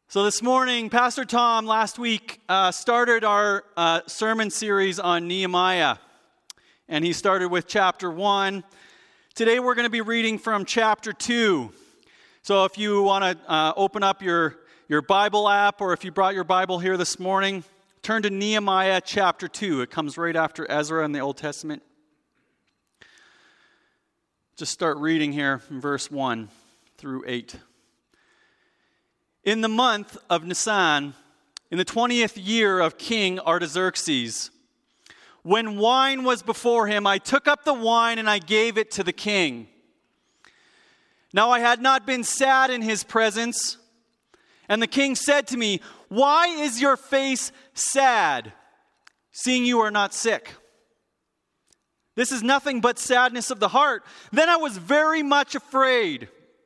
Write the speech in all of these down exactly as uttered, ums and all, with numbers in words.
So this morning, Pastor Tom last week uh, started our uh, sermon series on Nehemiah, and he started with chapter one. Today we're going to be reading from chapter two. So if you want to uh, open up your, your Bible app, or if you brought your Bible here this morning, turn to Nehemiah chapter two. It comes right after Ezra in the Old Testament. Just start reading here from verse one through eight. In the month of Nisan, in the twentieth year of King Artaxerxes, when wine was before him, I took up the wine and I gave it to the king. Now I had not been sad in his presence, and the king said to me, "Why is your face sad, seeing you are not sick? This is nothing but sadness of the heart." Then I was very much afraid.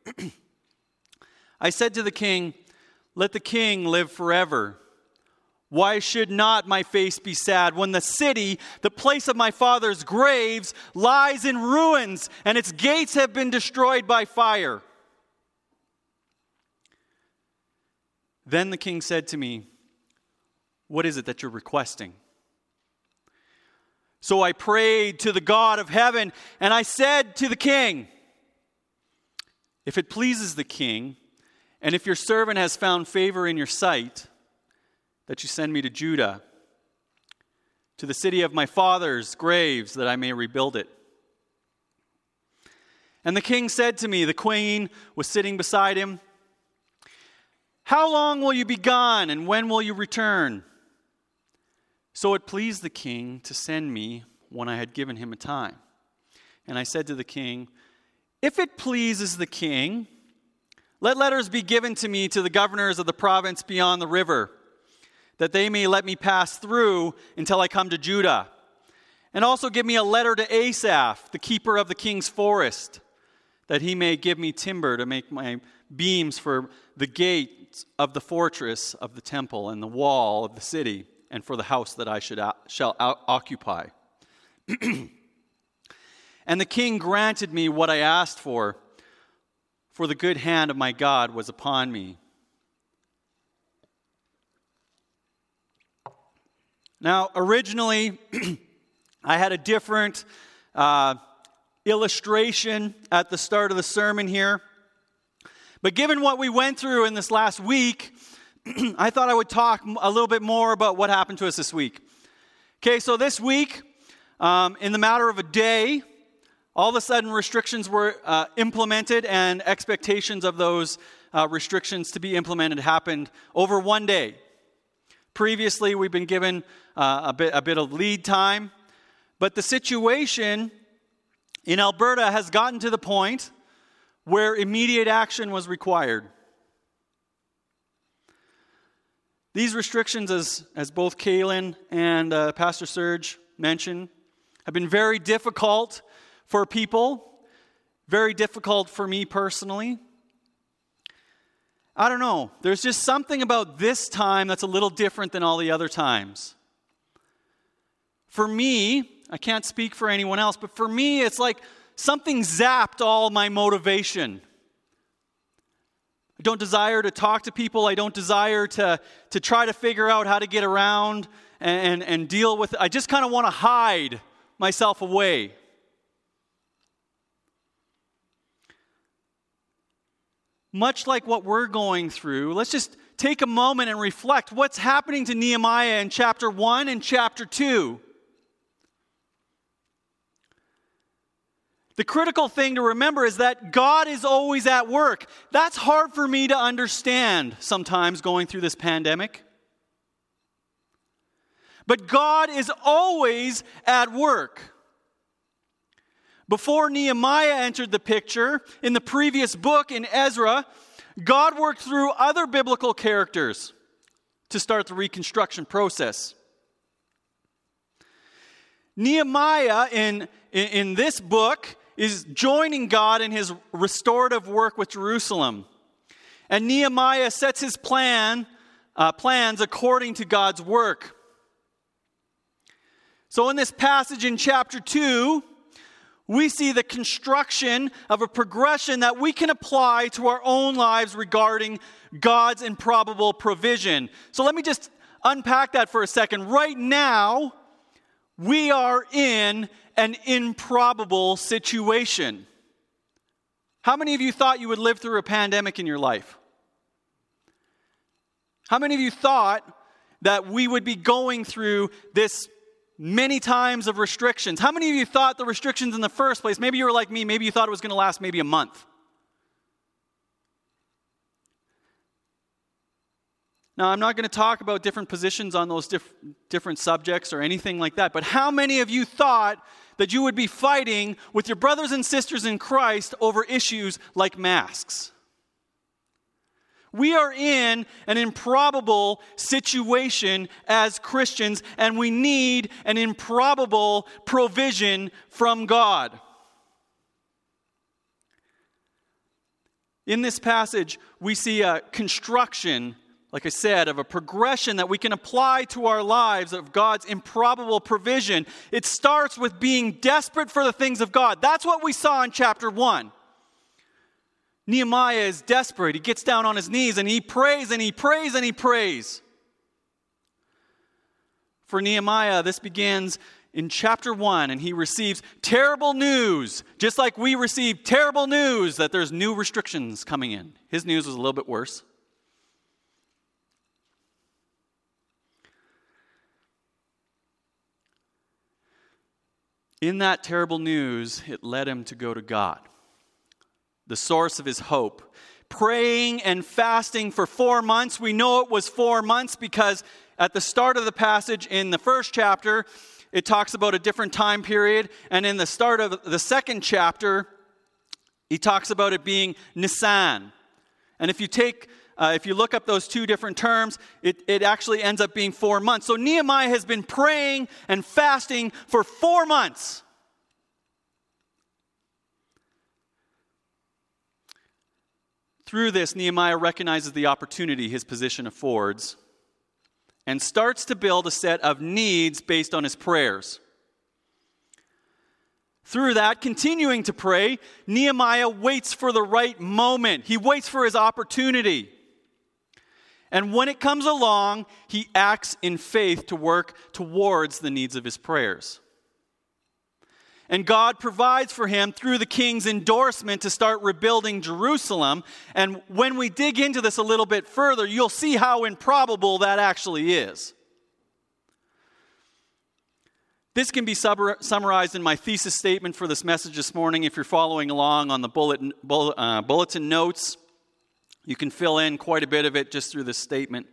I said to the king, "Let the king live forever. Why should not my face be sad when the city, the place of my father's graves, lies in ruins and its gates have been destroyed by fire?" Then the king said to me, "What is it that you're requesting?" So I prayed to the God of heaven, and I said to the king, "If it pleases the king, and if your servant has found favor in your sight, that you send me to Judah, to the city of my father's graves, that I may rebuild it." And the king said to me, the queen was sitting beside him, "How long will you be gone, and when will you return?" So it pleased the king to send me when I had given him a time. And I said to the king, "If it pleases the king, let letters be given to me to the governors of the province beyond the river, that they may let me pass through until I come to Judah. And also give me a letter to Asaph, the keeper of the king's forest, that he may give me timber to make my beams for the gates of the fortress of the temple and the wall of the city, and for the house that I should shall occupy." And the king granted me what I asked for, for the good hand of my God was upon me. Now, originally, I had a different uh, illustration at the start of the sermon here. But given what we went through in this last week, I thought I would talk a little bit more about what happened to us this week. Okay, so this week, um, in the matter of a day, all of a sudden restrictions were uh, implemented, and expectations of those uh, restrictions to be implemented happened over one day. Previously, we've been given uh, a bit, a bit of lead time, but the situation in Alberta has gotten to the point where immediate action was required. These restrictions, as, as both Kaylin and uh, Pastor Serge mentioned, have been very difficult for people, very difficult for me personally. I don't know. There's just something about this time that's a little different than all the other times. For me, I can't speak for anyone else, but for me, it's like something zapped all my motivation. I don't desire to talk to people. I don't desire to, to try to figure out how to get around and, and, and deal with it. I just kind of want to hide myself away. Much like what we're going through, let's just take a moment and reflect what's happening to Nehemiah in chapter one and chapter two. The critical thing to remember is that God is always at work. That's hard for me to understand sometimes going through this pandemic. But God is always at work. Before Nehemiah entered the picture, in the previous book in Ezra, God worked through other biblical characters to start the reconstruction process. Nehemiah in, in, in this book is joining God in his restorative work with Jerusalem. And Nehemiah sets his plan, uh, plans according to God's work. So in this passage in chapter two, we see the construction of a progression that we can apply to our own lives regarding God's improbable provision. So let me just unpack that for a second. Right now, we are in an improbable situation. How many of you thought you would live through a pandemic in your life? How many of you thought that we would be going through this many times of restrictions? How many of you thought the restrictions in the first place, maybe you were like me, maybe you thought it was going to last maybe a month? Now, I'm not going to talk about different positions on those diff- different subjects or anything like that, but how many of you thought that you would be fighting with your brothers and sisters in Christ over issues like masks? We are in an improbable situation as Christians, and we need an improbable provision from God. In this passage, we see a construction, like I said, of a progression that we can apply to our lives of God's improbable provision. It starts with being desperate for the things of God. That's what we saw in chapter one. Nehemiah is desperate. He gets down on his knees and he prays and he prays and he prays. For Nehemiah, this begins in chapter one, and he receives terrible news, just like we received terrible news that there's new restrictions coming in. His news was a little bit worse. In that terrible news, it led him to go to God, the source of his hope. Praying and fasting for four months. We know it was four months because at the start of the passage in the first chapter, it talks about a different time period. And in the start of the second chapter, he talks about it being Nisan. And if you take, uh, if you look up those two different terms, it, it actually ends up being four months. So Nehemiah has been praying and fasting for four months. Through this, Nehemiah recognizes the opportunity his position affords and starts to build a set of needs based on his prayers. Through that, continuing to pray, Nehemiah waits for the right moment. He waits for his opportunity. And when it comes along, he acts in faith to work towards the needs of his prayers. And God provides for him through the king's endorsement to start rebuilding Jerusalem. And when we dig into this a little bit further, you'll see how improbable that actually is. This can be summarized in my thesis statement for this message this morning. If you're following along on the bulletin, uh, bulletin notes, you can fill in quite a bit of it just through this statement.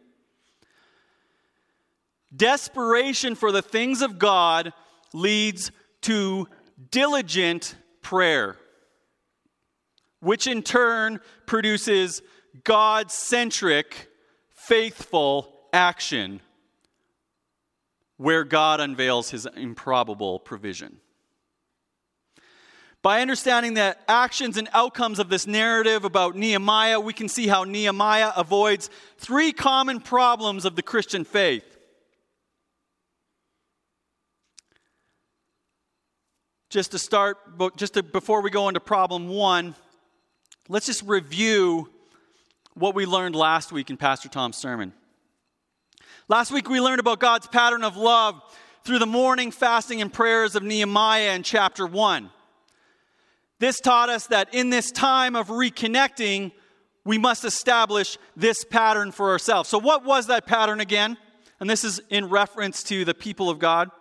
Desperation for the things of God leads to diligent prayer, which in turn produces God-centric, faithful action, where God unveils his improbable provision. By understanding the actions and outcomes of this narrative about Nehemiah, we can see how Nehemiah avoids three common problems of the Christian faith. Just to start, just to, before we go into problem one, let's just review what we learned last week in Pastor Tom's sermon. Last week we learned about God's pattern of love through the morning fasting and prayers of Nehemiah in chapter one. This taught us that in this time of reconnecting, we must establish this pattern for ourselves. So what was that pattern again? And this is in reference to the people of God.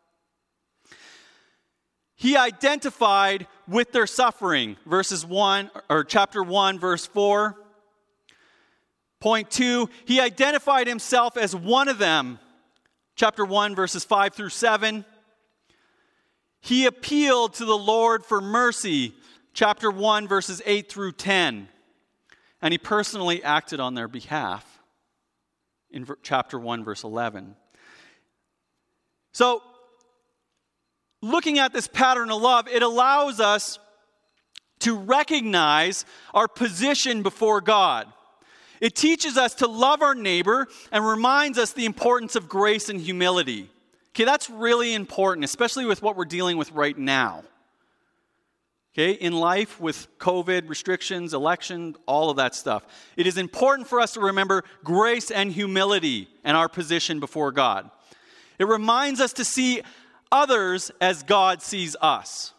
He identified with their suffering, verses one, or chapter one, verse four. Point two, he identified himself as one of them, chapter one, verses five through seven. He appealed to the Lord for mercy, chapter one, verses eight through ten. And he personally acted on their behalf in chapter one, verse eleven. So, looking at this pattern of love, it allows us to recognize our position before God. It teaches us to love our neighbor and reminds us the importance of grace and humility. Okay, that's really important, especially with what we're dealing with right now. Okay, in life with COVID, restrictions, election, all of that stuff, it is important for us to remember grace and humility and our position before God. It reminds us to see others as God sees us.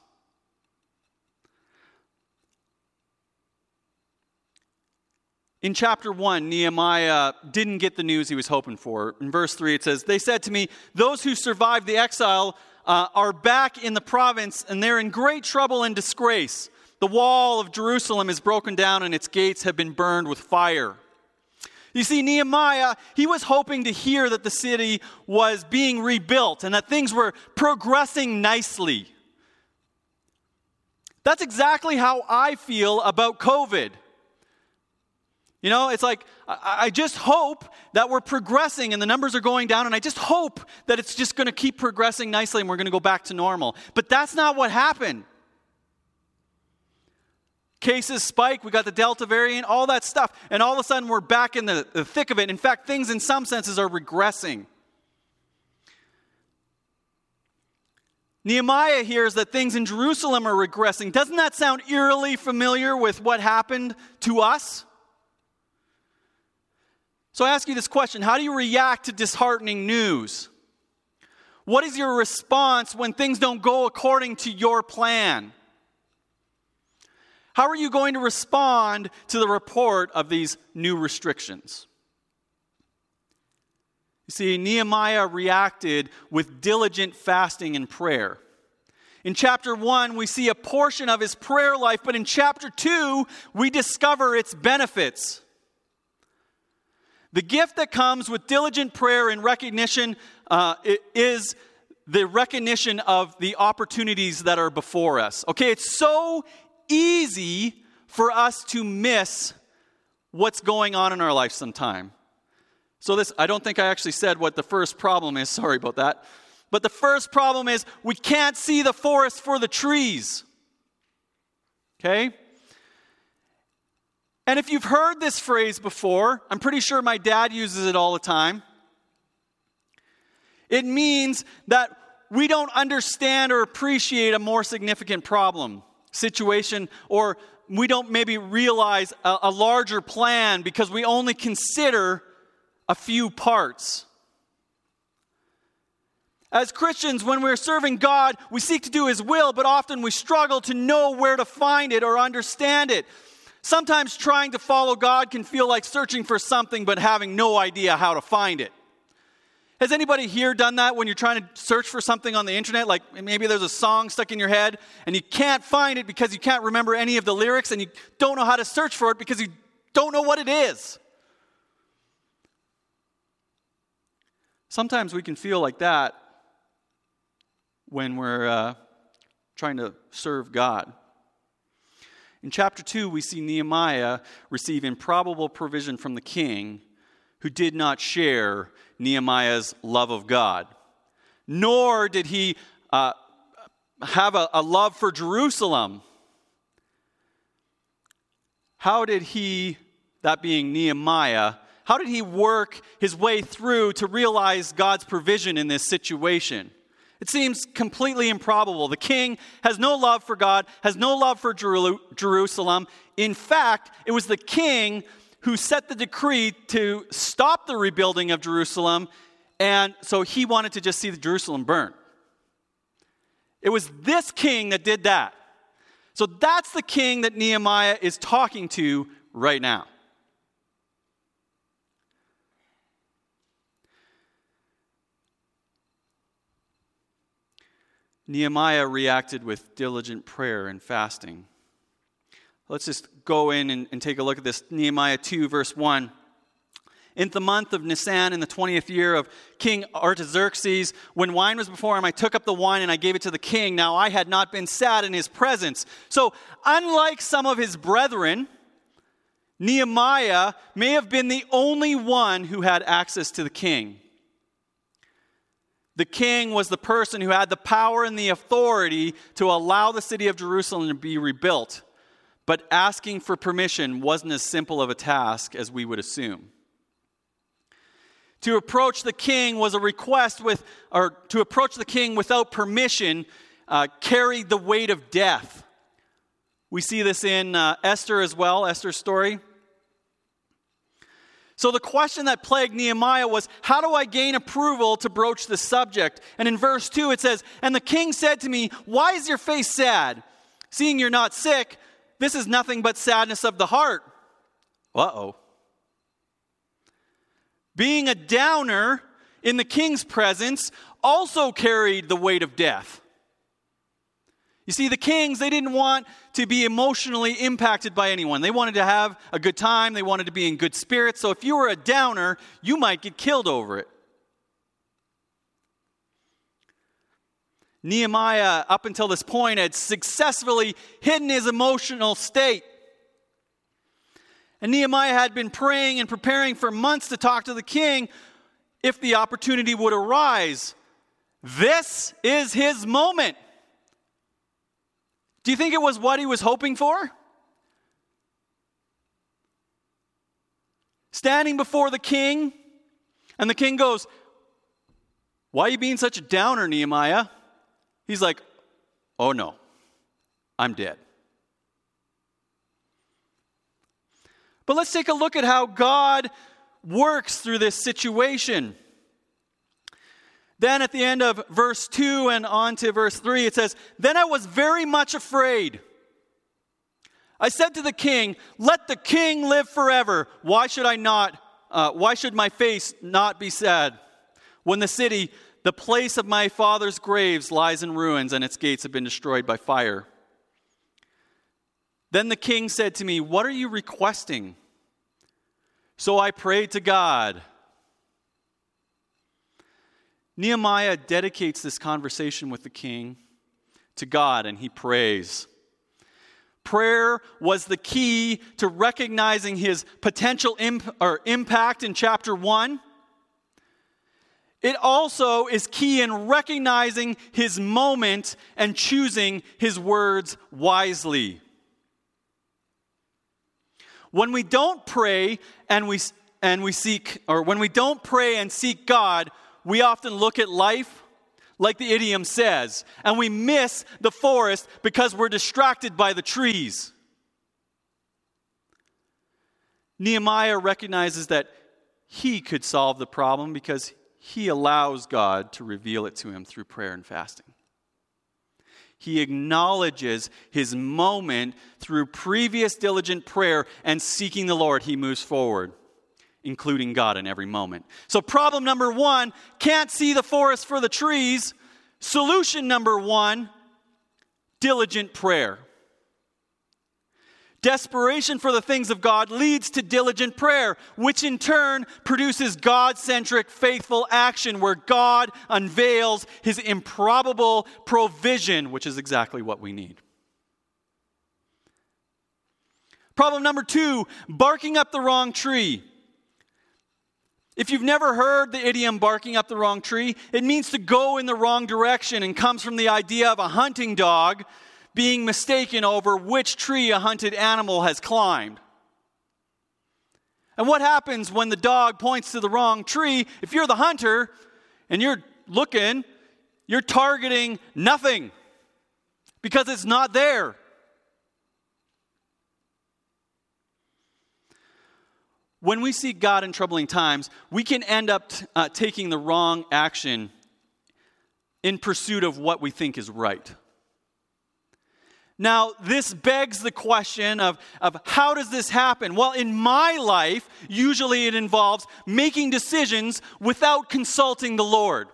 In chapter one, Nehemiah didn't get the news he was hoping for. In verse three, it says, "They said to me, 'Those who survived the exile uh, are back in the province, and they're in great trouble and disgrace. The wall of Jerusalem is broken down, and its gates have been burned with fire.'" You see, Nehemiah, he was hoping to hear that the city was being rebuilt and that things were progressing nicely. That's exactly how I feel about COVID. You know, it's like, I just hope that we're progressing and the numbers are going down, and I just hope that it's just going to keep progressing nicely and we're going to go back to normal. But that's not what happened. Cases spike, we got the Delta variant, all that stuff, and all of a sudden we're back in the, the thick of it. In fact, things in some senses are regressing. Nehemiah hears that things in Jerusalem are regressing. Doesn't that sound eerily familiar with what happened to us? So I ask you this question: how do you react to disheartening news? What is your response when things don't go according to your plan? How are you going to respond to the report of these new restrictions? You see, Nehemiah reacted with diligent fasting and prayer. In chapter one, we see a portion of his prayer life, but in chapter two, we discover its benefits. The gift that comes with diligent prayer and recognition uh, is the recognition of the opportunities that are before us. Okay, it's so easy for us to miss what's going on in our life sometime. So this, I don't think I actually said what the first problem is. Sorry about that. But the first problem is we can't see the forest for the trees. Okay? And if you've heard this phrase before, I'm pretty sure my dad uses it all the time. It means that we don't understand or appreciate a more significant problem, situation, or we don't maybe realize a, a larger plan because we only consider a few parts. As Christians, when we're serving God, we seek to do His will, but often we struggle to know where to find it or understand it. Sometimes trying to follow God can feel like searching for something but having no idea how to find it. Has anybody here done that when you're trying to search for something on the internet? Like maybe there's a song stuck in your head and you can't find it because you can't remember any of the lyrics and you don't know how to search for it because you don't know what it is. Sometimes we can feel like that when we're uh, trying to serve God. In chapter two, we see Nehemiah receive improbable provision from the king, who did not share Nehemiah's love of God. Nor did he uh, have a, a love for Jerusalem. How did he, that being Nehemiah, how did he work his way through to realize God's provision in this situation? It seems completely improbable. The king has no love for God, has no love for Jeru- Jerusalem. In fact, it was the king who set the decree to stop the rebuilding of Jerusalem, and so he wanted to just see the Jerusalem burnt. It was this king that did that. So that's the king that Nehemiah is talking to right now. Nehemiah reacted with diligent prayer and fasting. Let's just go in and, and take a look at this. Nehemiah two, verse one. In the month of Nisan, in the twentieth year of King Artaxerxes, when wine was before him, I took up the wine and I gave it to the king. Now I had not been sad in his presence. So, unlike some of his brethren, Nehemiah may have been the only one who had access to the king. The king was the person who had the power and the authority to allow the city of Jerusalem to be rebuilt. But asking for permission wasn't as simple of a task as we would assume. To approach the king was a request with, or to approach the king without permission uh, carried the weight of death. We see this in uh, Esther as well, Esther's story. So the question that plagued Nehemiah was, how do I gain approval to broach the subject? And in verse two it says, and the king said to me, why is your face sad? Seeing you're not sick, this is nothing but sadness of the heart. Uh-oh. Being a downer in the king's presence also carried the weight of death. You see, the kings, they didn't want to be emotionally impacted by anyone. They wanted to have a good time. They wanted to be in good spirits. So if you were a downer, you might get killed over it. Nehemiah, up until this point, had successfully hidden his emotional state. And Nehemiah had been praying and preparing for months to talk to the king if the opportunity would arise. This is his moment. Do you think it was what he was hoping for? Standing before the king, and the king goes, why are you being such a downer, Nehemiah? He's like, oh no, I'm dead. But let's take a look at how God works through this situation. Then at the end of verse two and on to verse three, it says, then I was very much afraid. I said to the king, let the king live forever. Why should I not, uh, why should my face not be sad when the city, the place of my father's graves, lies in ruins and its gates have been destroyed by fire? Then the king said to me, what are you requesting? So I prayed to God. Nehemiah dedicates this conversation with the king to God, and he prays. Prayer was the key to recognizing his potential imp- or impact in chapter one. It also is key in recognizing his moment and choosing his words wisely. When we don't pray and we and we seek, or when we don't pray and seek God, we often look at life like the idiom says, and we miss the forest because we're distracted by the trees. Nehemiah recognizes that he could solve the problem because he allows God to reveal it to him through prayer and fasting. He acknowledges his moment through previous diligent prayer and seeking the Lord. He moves forward, including God in every moment. So problem number one, can't see the forest for the trees. Solution number one, diligent prayer. Desperation for the things of God leads to diligent prayer, which in turn produces God-centric, faithful action where God unveils his improbable provision, which is exactly what we need. Problem number two, barking up the wrong tree. If you've never heard the idiom barking up the wrong tree, it means to go in the wrong direction and comes from the idea of a hunting dog being mistaken over which tree a hunted animal has climbed. And what happens when the dog points to the wrong tree? If you're the hunter and you're looking, you're targeting nothing because it's not there. When we seek God in troubling times, we can end up t- uh, taking the wrong action in pursuit of what we think is right. Now, this begs the question of, of how does this happen? Well, in my life, usually it involves making decisions without consulting the Lord.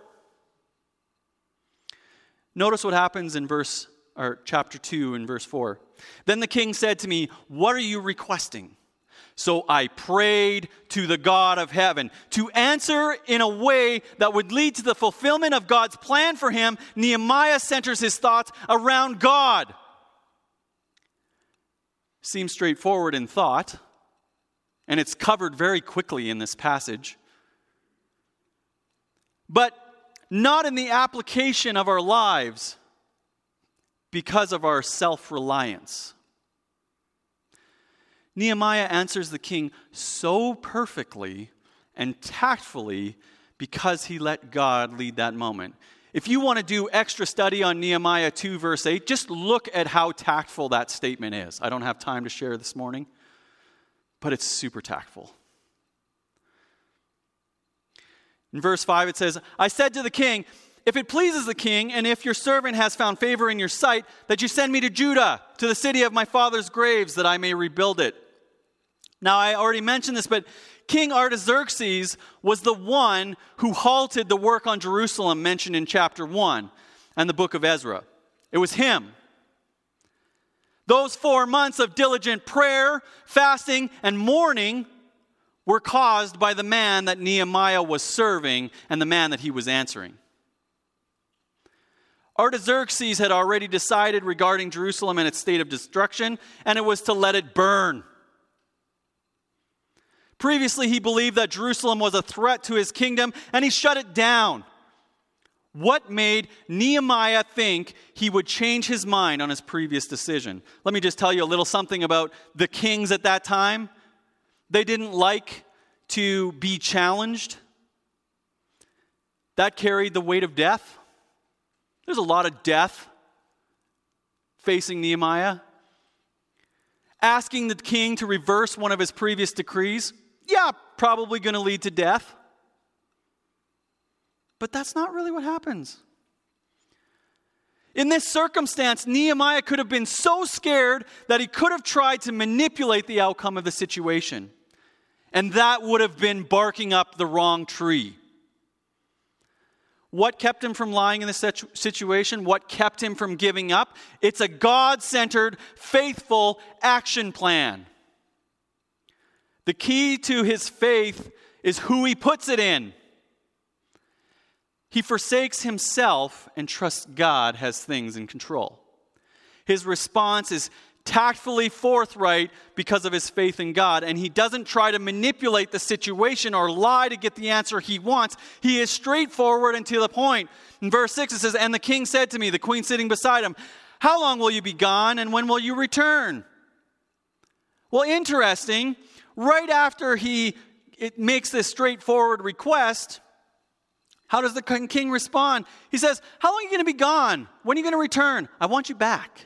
Notice what happens in verse or chapter two and verse four. Then the king said to me, what are you requesting? So I prayed to the God of heaven to answer in a way that would lead to the fulfillment of God's plan for him. Nehemiah centers his thoughts around God. Seems straightforward in thought, and it's covered very quickly in this passage. But not in the application of our lives because of our self-reliance. Nehemiah answers the king so perfectly and tactfully because he let God lead that moment. If you want to do extra study on Nehemiah two, verse eight, just look at how tactful that statement is. I don't have time to share this morning, but it's super tactful. In verse five, it says, I said to the king, if it pleases the king, and if your servant has found favor in your sight, that you send me to Judah, to the city of my father's graves, that I may rebuild it. Now, I already mentioned this, but King Artaxerxes was the one who halted the work on Jerusalem mentioned in chapter one and the book of Ezra. It was him. Those four months of diligent prayer, fasting, and mourning were caused by the man that Nehemiah was serving and the man that he was answering. Artaxerxes had already decided regarding Jerusalem and its state of destruction, and it was to let it burn. Previously, he believed that Jerusalem was a threat to his kingdom, and he shut it down. What made Nehemiah think he would change his mind on his previous decision? Let me just tell you a little something about the kings at that time. They didn't like to be challenged. That carried the weight of death. There's a lot of death facing Nehemiah. Asking the king to reverse one of his previous decrees, yeah, probably going to lead to death. But that's not really what happens. In this circumstance, Nehemiah could have been so scared that he could have tried to manipulate the outcome of the situation. And that would have been barking up the wrong tree. What kept him from lying in this situation? What kept him from giving up? It's a God-centered, faithful action plan. The key to his faith is who he puts it in. He forsakes himself and trusts God has things in control. His response is tactfully forthright because of his faith in God, and he doesn't try to manipulate the situation or lie to get the answer he wants. He is straightforward and to the point. In verse six it says, and the king said to me, the queen sitting beside him, how long will you be gone and when will you return? Well, interesting, right after he it makes this straightforward request, how does the king respond? He says, how long are you going to be gone? When are you going to return? I want you back.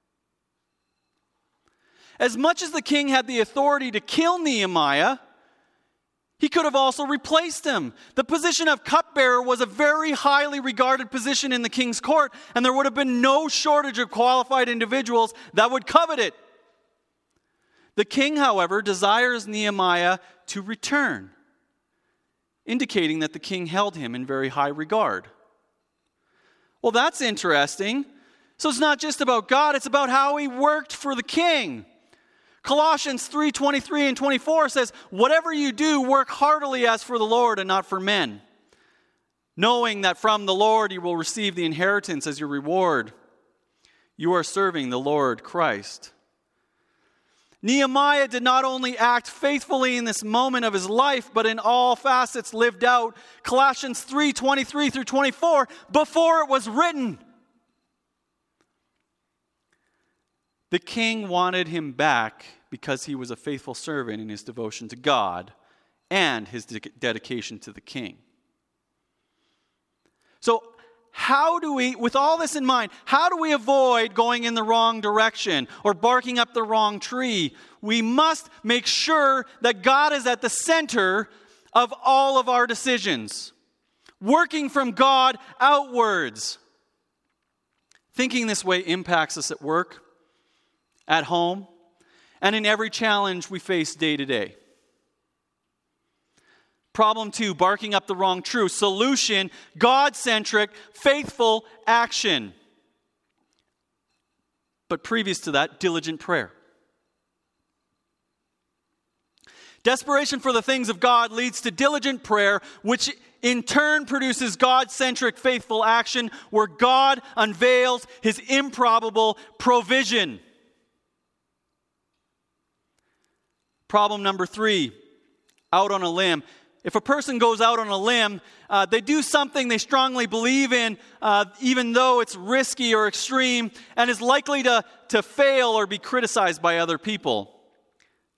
As much as the king had the authority to kill Nehemiah, he could have also replaced him. The position of cupbearer was a very highly regarded position in the king's court, and there would have been no shortage of qualified individuals that would covet it. The king, however, desires Nehemiah to return, indicating that the king held him in very high regard. Well, that's interesting. So it's not just about God, it's about how he worked for the king. Colossians three twenty-three and twenty-four says, whatever you do, work heartily as for the Lord and not for men, knowing that from the Lord you will receive the inheritance as your reward. You are serving the Lord Christ. Nehemiah did not only act faithfully in this moment of his life, but in all facets lived out Colossians three twenty-three through twenty-four before it was written. The king wanted him back because he was a faithful servant in his devotion to God and his de- dedication to the king. So how do we, with all this in mind, how do we avoid going in the wrong direction or barking up the wrong tree? We must make sure that God is at the center of all of our decisions, working from God outwards. Thinking this way impacts us at work, at home, and in every challenge we face day to day. Problem two, barking up the wrong tree. Solution, God-centric, faithful action. But previous to that, diligent prayer. Desperation for the things of God leads to diligent prayer, which in turn produces God-centric, faithful action, where God unveils his improbable provision. Problem number three, out on a limb. If a person goes out on a limb, uh, they do something they strongly believe in, uh, even though it's risky or extreme, and is likely to, to fail or be criticized by other people.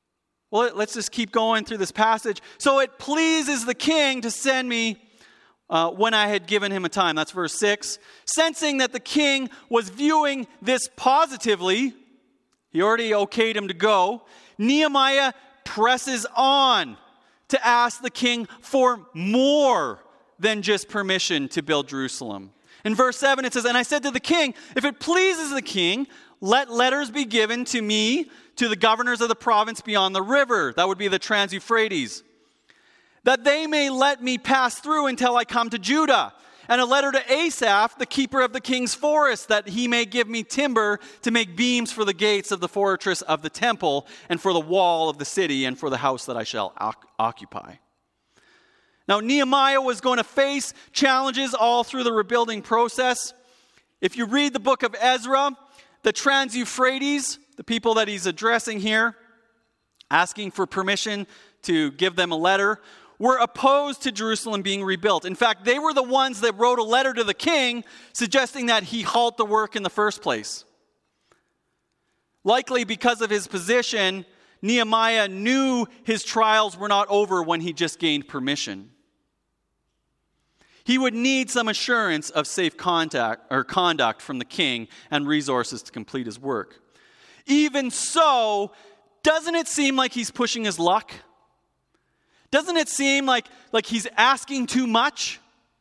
Well, let's just keep going through this passage. So it pleases the king to send me uh, when I had given him a time. That's verse six. Sensing that the king was viewing this positively, he already okayed him to go, Nehemiah presses on to ask the king for more than just permission to build Jerusalem. In verse seven it says, and I said to the king, if it pleases the king, let letters be given to me, to the governors of the province beyond the river. That would be the Trans-Euphrates. That they may let me pass through until I come to Judah. And a letter to Asaph, the keeper of the king's forest, that he may give me timber to make beams for the gates of the fortress of the temple, and for the wall of the city, and for the house that I shall occupy. Now, Nehemiah was going to face challenges all through the rebuilding process. If you read the book of Ezra, the Trans-Euphrates, the people that he's addressing here, asking for permission to give them a letter, were opposed to Jerusalem being rebuilt. In fact, they were the ones that wrote a letter to the king suggesting that he halt the work in the first place. Likely because of his position, Nehemiah knew his trials were not over when he just gained permission. He would need some assurance of safe contact or conduct from the king and resources to complete his work. Even so, doesn't it seem like he's pushing his luck? Doesn't it seem like, like he's asking too much?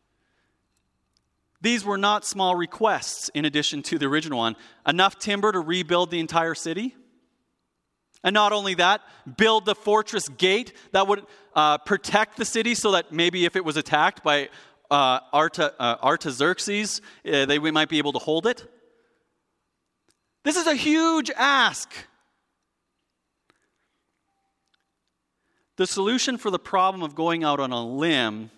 These were not small requests in addition to the original one. Enough timber to rebuild the entire city. And not only that, build the fortress gate that would uh, protect the city so that maybe if it was attacked by uh, Arta, uh, Artaxerxes, uh, they we might be able to hold it. This is a huge ask. The solution for the problem of going out on a limb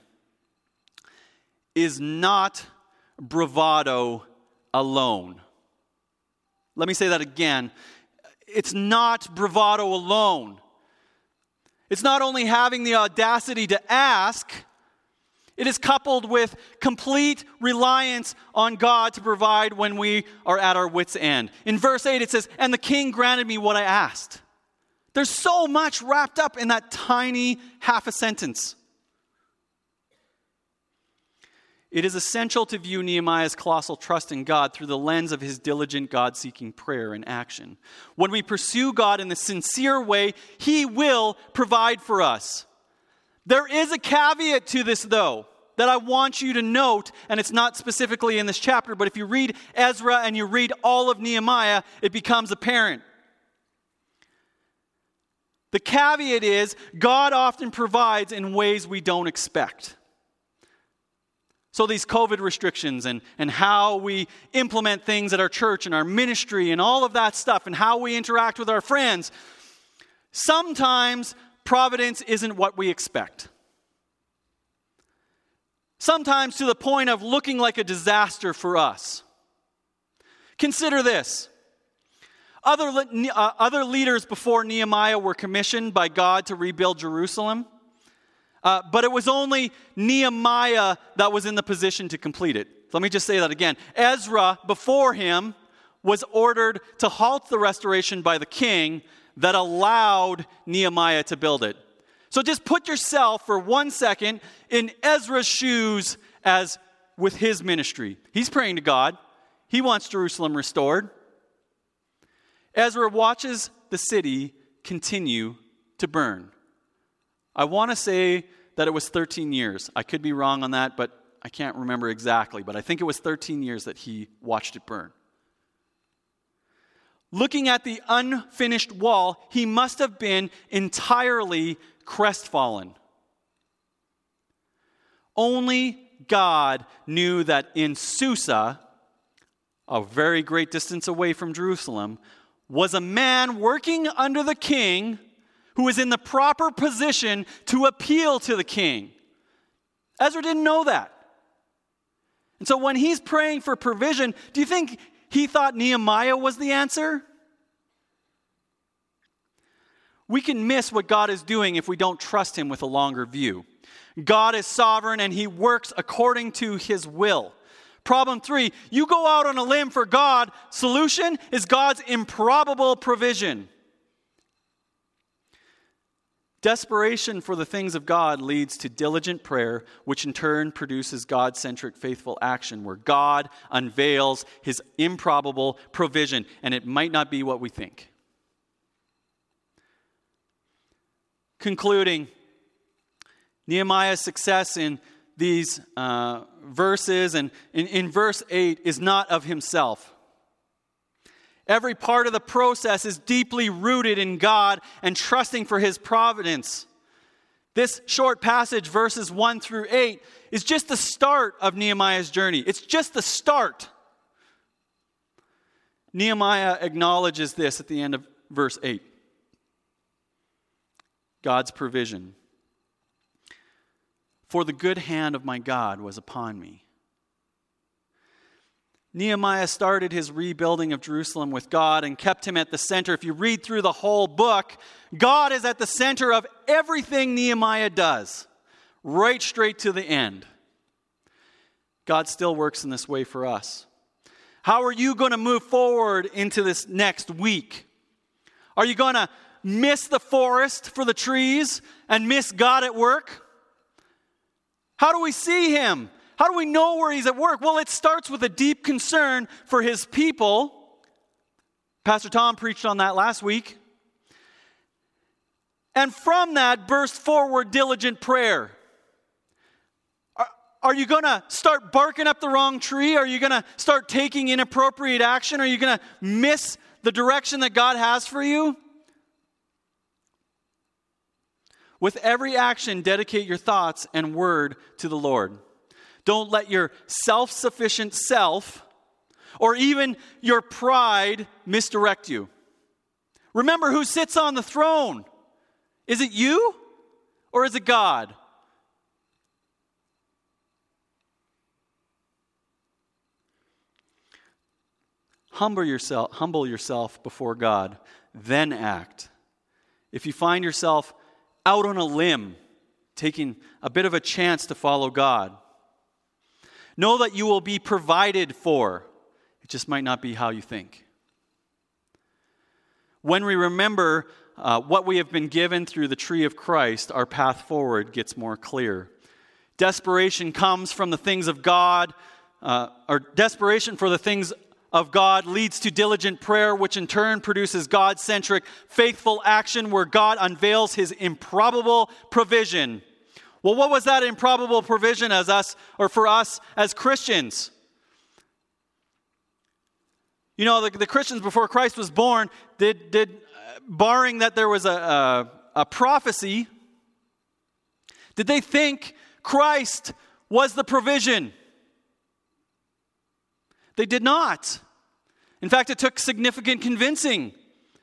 is not bravado alone. Let me say that again. It's not bravado alone. It's not only having the audacity to ask, it is coupled with complete reliance on God to provide when we are at our wits' end. In verse eight it says, and the king granted me what I asked. There's so much wrapped up in that tiny half a sentence. It is essential to view Nehemiah's colossal trust in God through the lens of his diligent God-seeking prayer and action. When we pursue God in a sincere way, he will provide for us. There is a caveat to this, though, that I want you to note, and it's not specifically in this chapter, but if you read Ezra and you read all of Nehemiah, it becomes apparent. The caveat is, God often provides in ways we don't expect. So these COVID restrictions and, and how we implement things at our church and our ministry and all of that stuff and how we interact with our friends, sometimes providence isn't what we expect. Sometimes to the point of looking like a disaster for us. Consider this. Other, uh, other leaders before Nehemiah were commissioned by God to rebuild Jerusalem. Uh, but it was only Nehemiah that was in the position to complete it. Let me just say that again. Ezra, before him, was ordered to halt the restoration by the king that allowed Nehemiah to build it. So just put yourself for one second in Ezra's shoes as with his ministry. He's praying to God. He wants Jerusalem restored. Ezra watches the city continue to burn. I want to say that it was thirteen years. I could be wrong on that, but I can't remember exactly. But I think it was thirteen years that he watched it burn. Looking at the unfinished wall, he must have been entirely crestfallen. Only God knew that in Susa, a very great distance away from Jerusalem, was a man working under the king who was in the proper position to appeal to the king. Ezra didn't know that. And so when he's praying for provision, do you think he thought Nehemiah was the answer? We can miss what God is doing if we don't trust him with a longer view. God is sovereign and he works according to his will. Problem three, you go out on a limb for God. Solution is God's improbable provision. Desperation for the things of God leads to diligent prayer, which in turn produces God-centric faithful action, where God unveils his improbable provision, and it might not be what we think. Concluding, Nehemiah's success in these uh, verses and in, in verse eight is not of himself. Every part of the process is deeply rooted in God and trusting for his providence. This short passage, verses one through eight, is just the start of Nehemiah's journey. It's just the start. Nehemiah acknowledges this at the end of verse eight. God's provision. For the good hand of my God was upon me. Nehemiah started his rebuilding of Jerusalem with God and kept him at the center. If you read through the whole book, God is at the center of everything Nehemiah does, right straight to the end. God still works in this way for us. How are you going to move forward into this next week? Are you going to miss the forest for the trees and miss God at work? How do we see him? How do we know where he's at work? Well, it starts with a deep concern for his people. Pastor Tom preached on that last week. And from that burst forward diligent prayer. Are, are you going to start barking up the wrong tree? Are you going to start taking inappropriate action? Are you going to miss the direction that God has for you? With every action, dedicate your thoughts and word to the Lord. Don't let your self-sufficient self or even your pride misdirect you. Remember who sits on the throne. Is it you or is it God? Humble yourself, humble yourself before God, then act. If you find yourself out on a limb, taking a bit of a chance to follow God, know that you will be provided for. It just might not be how you think. When we remember uh, what we have been given through the tree of Christ, our path forward gets more clear. Desperation comes from the things of God, uh, or desperation for the things of God leads to diligent prayer, which in turn produces God-centric, faithful action where God unveils his improbable provision. Well, what was that improbable provision as us, or for us as Christians? You know, the, the Christians before Christ was born, did, did uh, barring that there was a, a, a prophecy, did they think Christ was the provision? They did not. In fact, it took significant convincing.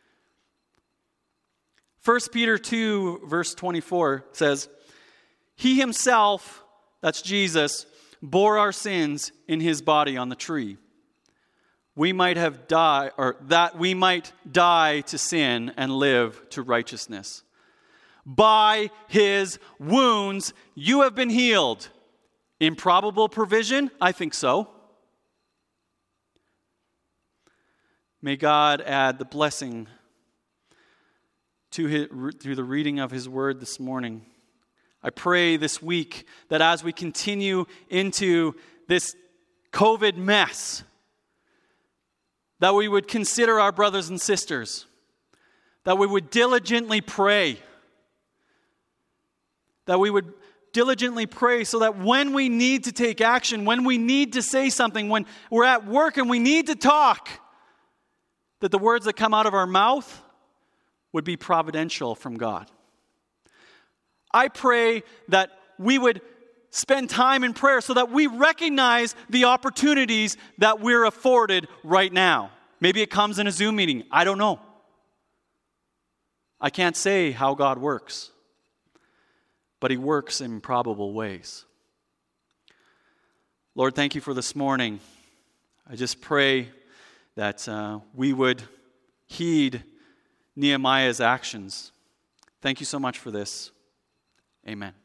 First Peter two, verse twenty-four says, He himself, that's Jesus, bore our sins in his body on the tree. We might have died, or that we might die to sin and live to righteousness. By his wounds you have been healed. Improbable provision? I think so. May God add the blessing to his, through the reading of his word this morning. I pray this week that as we continue into this COVID mess, that we would consider our brothers and sisters, that we would diligently pray, that we would diligently pray so that when we need to take action, when we need to say something, when we're at work and we need to talk, that the words that come out of our mouth would be providential from God. I pray that we would spend time in prayer so that we recognize the opportunities that we're afforded right now. Maybe it comes in a Zoom meeting. I don't know. I can't say how God works, but he works in improbable ways. Lord, thank you for this morning. I just pray that uh, we would heed Nehemiah's actions. Thank you so much for this. Amen.